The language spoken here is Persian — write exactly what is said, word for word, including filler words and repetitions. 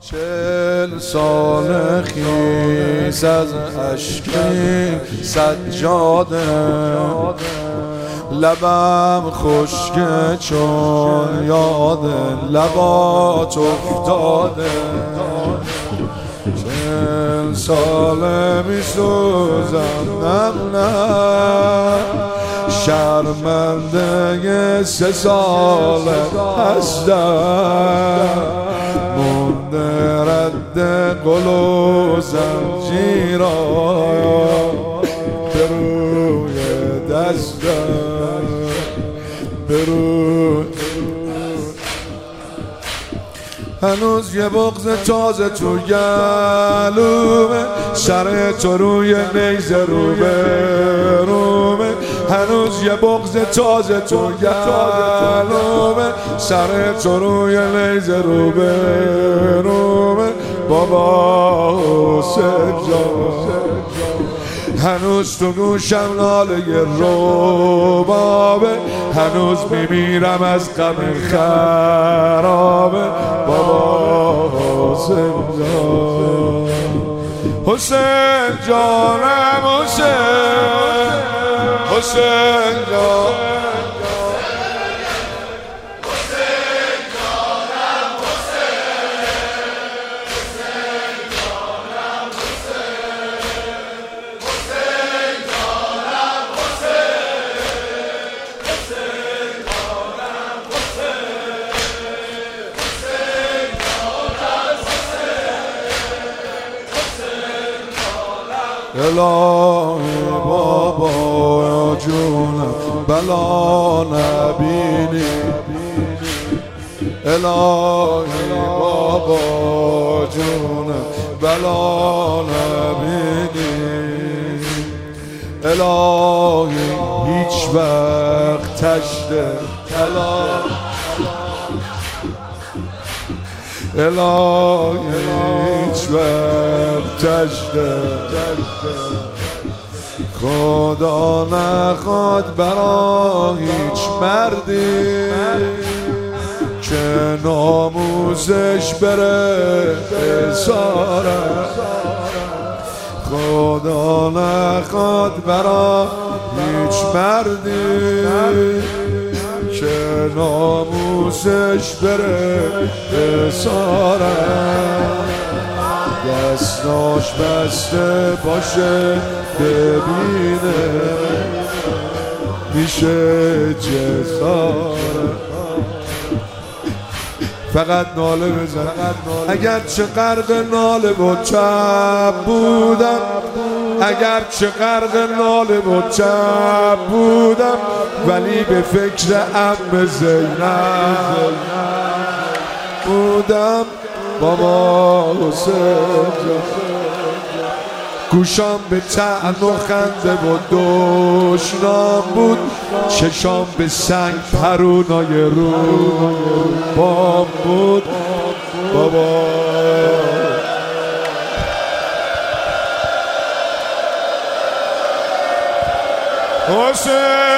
چل سال خیز از اشکی سجاده، لبم خشک چون یاد لبات افتاده. چل ساله می سوزم نم نه، شرمنده سه ساله هستم، مونده رد قل و زنجیرا به روی دستم، به روی هنوز یه بغض تازه تو گلومه، سر تو روی نیزه رو به رومه. هنوز یه بغض تازه تو گلومه، سر تو روی نیزه رو به رومه. بابا حسین جان هنوز تو گوشم ناله ربابه، هنوز میمیرم از غم خرابه. بابا حسین جان، حسین جانم، حسین حسین جان، الهی بابا جونم بلا نبینی، الهی بابا جونم بلا نبینی، الهی هیچ وقت تشت طلا، الهی هیچ وقت تشت خدا نخواد برا هیچ مردی که ناموزش بره اسارت، خدا نخواد برا هیچ مردی که ناموزش بره اسارت. دستاش بسته باشه ببینه میشه جسارت. فقط ناله بزن، اگر چه غرق ناله و چپ بودم، اگر چه غرق ناله و چپ بودم، ولی به فکر عم زینب بودم. بابا حسین گوشام به طعن و خنده و دشنام بود، چشام به سنگ پرونای رو بام بود. بابا حسین